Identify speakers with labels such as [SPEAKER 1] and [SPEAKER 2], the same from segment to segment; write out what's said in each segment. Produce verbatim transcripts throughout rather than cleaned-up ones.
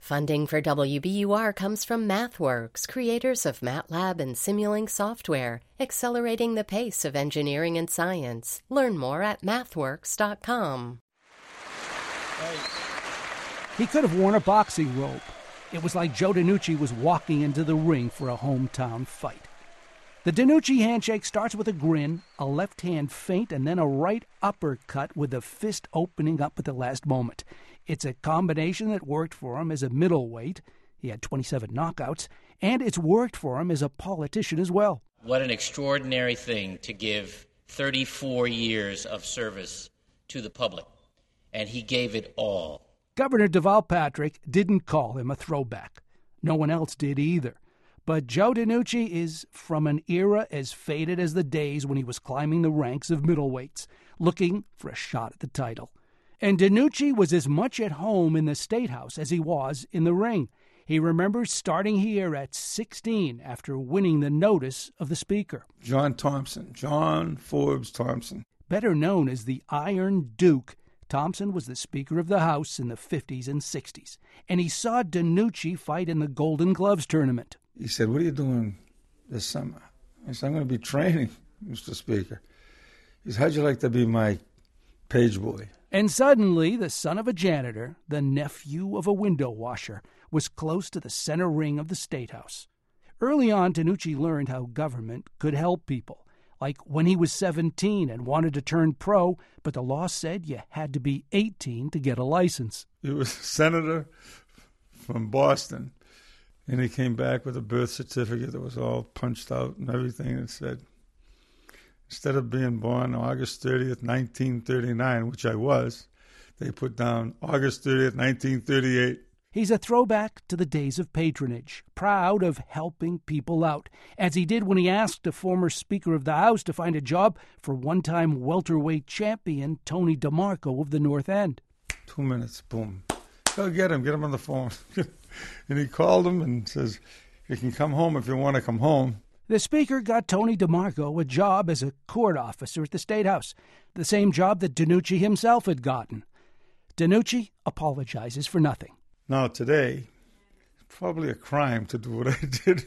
[SPEAKER 1] Funding for W B U R comes from MathWorks, creators of MATLAB and Simulink software, accelerating the pace of engineering and science. Learn more at mathworks dot com.
[SPEAKER 2] He could have worn a boxing robe. It was like Joe DiNucci was walking into the ring for a hometown fight. The DiNucci handshake starts with a grin, a left hand feint, and then a right uppercut with the fist opening up at the last moment. It's a combination that worked for him as a middleweight. He had twenty-seven knockouts, and it's worked for him as a politician as well.
[SPEAKER 3] What an extraordinary thing to give thirty-four years of service to the public, and he gave it all.
[SPEAKER 2] Governor Deval Patrick didn't call him a throwback. No one else did either. But Joe DiNucci is from an era as faded as the days when he was climbing the ranks of middleweights, looking for a shot at the title. And DiNucci was as much at home in the State House as he was in the ring. He remembers starting here at sixteen after winning the notice of the Speaker.
[SPEAKER 4] John Thompson, John Forbes Thompson.
[SPEAKER 2] Better known as the Iron Duke, Thompson was the Speaker of the House in the fifties and sixties, and he saw DiNucci fight in the Golden Gloves tournament.
[SPEAKER 4] He said, "What are you doing this summer?" I said, "I'm going to be training, Mister Speaker." He said, "How'd you like to be my page boy?"
[SPEAKER 2] And suddenly, the son of a janitor, the nephew of a window washer, was close to the center ring of the State House. Early on, DiNucci learned how government could help people, like when he was seventeen and wanted to turn pro, but the law said you had to be eighteen to get a license.
[SPEAKER 4] He was a senator from Boston. And he came back with a birth certificate that was all punched out and everything, and said, instead of being born August thirtieth, nineteen thirty-nine, which I was, they put down August thirtieth, nineteen thirty-eight.
[SPEAKER 2] He's a throwback to the days of patronage, proud of helping people out, as he did when he asked a former Speaker of the House to find a job for one-time welterweight champion Tony DeMarco of the North End.
[SPEAKER 4] Two minutes, boom. Go get him, get him on the phone. And he called him and says, "You can come home if you want to come home."
[SPEAKER 2] The Speaker got Tony DeMarco a job as a court officer at the State House, the same job that DiNucci himself had gotten. DiNucci apologizes for nothing.
[SPEAKER 4] Now, today, it's probably a crime to do what I did.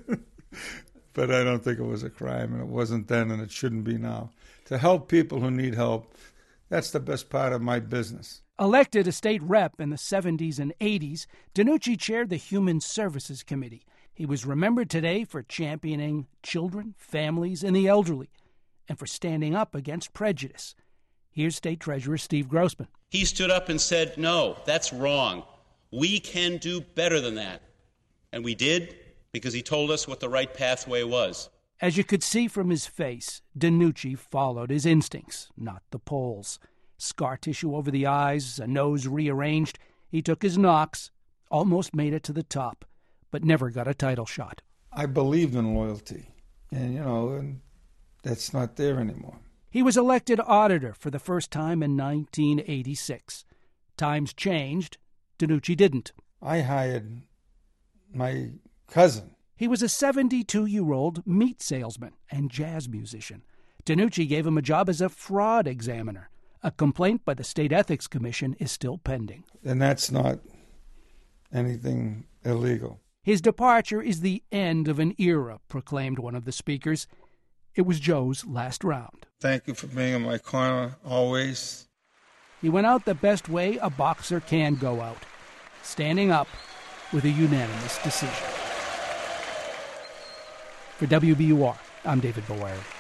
[SPEAKER 4] But I don't think it was a crime, and it wasn't then, and it shouldn't be now. To help people who need help, that's the best part of my business.
[SPEAKER 2] Elected a state rep in the seventies and eighties, DiNucci chaired the Human Services Committee. He was remembered today for championing children, families, and the elderly, and for standing up against prejudice. Here's State Treasurer Steve Grossman.
[SPEAKER 5] He stood up and said, "No, that's wrong. We can do better than that." And we did, because he told us what the right pathway was.
[SPEAKER 2] As you could see from his face, DiNucci followed his instincts, not the polls. Scar tissue over the eyes, a nose rearranged. He took his knocks, almost made it to the top, but never got a title shot.
[SPEAKER 4] I believed in loyalty, and, you know, and that's not there anymore.
[SPEAKER 2] He was elected auditor for the first time in nineteen eighty-six. Times changed. DiNucci didn't.
[SPEAKER 4] I hired my cousin.
[SPEAKER 2] He was a seventy-two-year-old meat salesman and jazz musician. DiNucci gave him a job as a fraud examiner. A complaint by the State Ethics Commission is still pending.
[SPEAKER 4] And that's not anything illegal.
[SPEAKER 2] His departure is the end of an era, proclaimed one of the speakers. It was Joe's last round.
[SPEAKER 4] Thank you for being in my corner always.
[SPEAKER 2] He went out the best way a boxer can go out, standing up with a unanimous decision. For W B U R, I'm David Bowieri.